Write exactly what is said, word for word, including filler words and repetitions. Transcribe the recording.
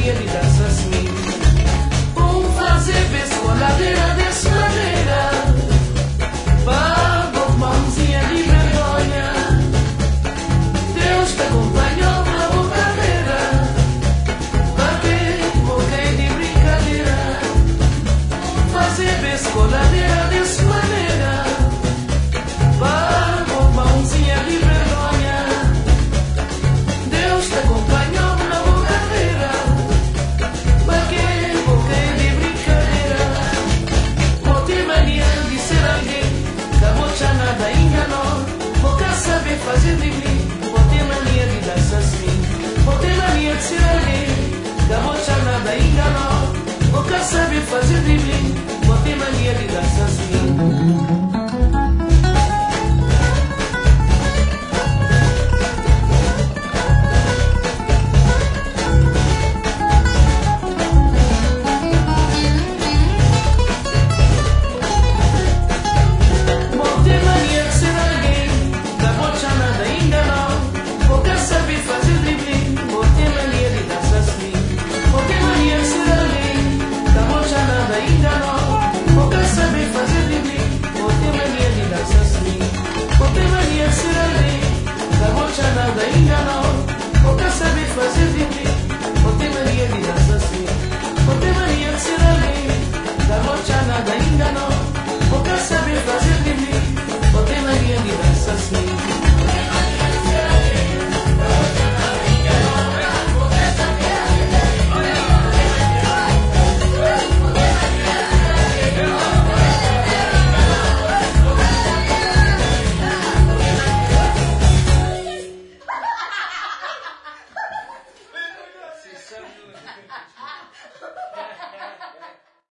mania de dança assim. Um fazer pescoladeira dessa maneira. Pago mãozinha de vergonha. Deus te acompanhou na boa carreira. Pra que morrer de brincadeira? Fazer pescoladeira dessa maneira. Pago mãozinha de vergonha. Deus te acompanhou na boa carreira. Pra que morrer de brincadeira? Não tem mania de ser alguém. Cabocha nada enganou. Boca saber fazer dribling. Não tem mania de dançar assim. Não tem mania de ser alguém. Cabocha nada enganou. Boca saber fazer dribling. Não tem mania de dançar assim. Nada enganou, porque saber fazer de mim. Não tem mania de dança assim. Não tem mania de ser alguém. Da rocha nada enganou, porque saber fazer de mim. Não tem mania de dança assim. Thank you.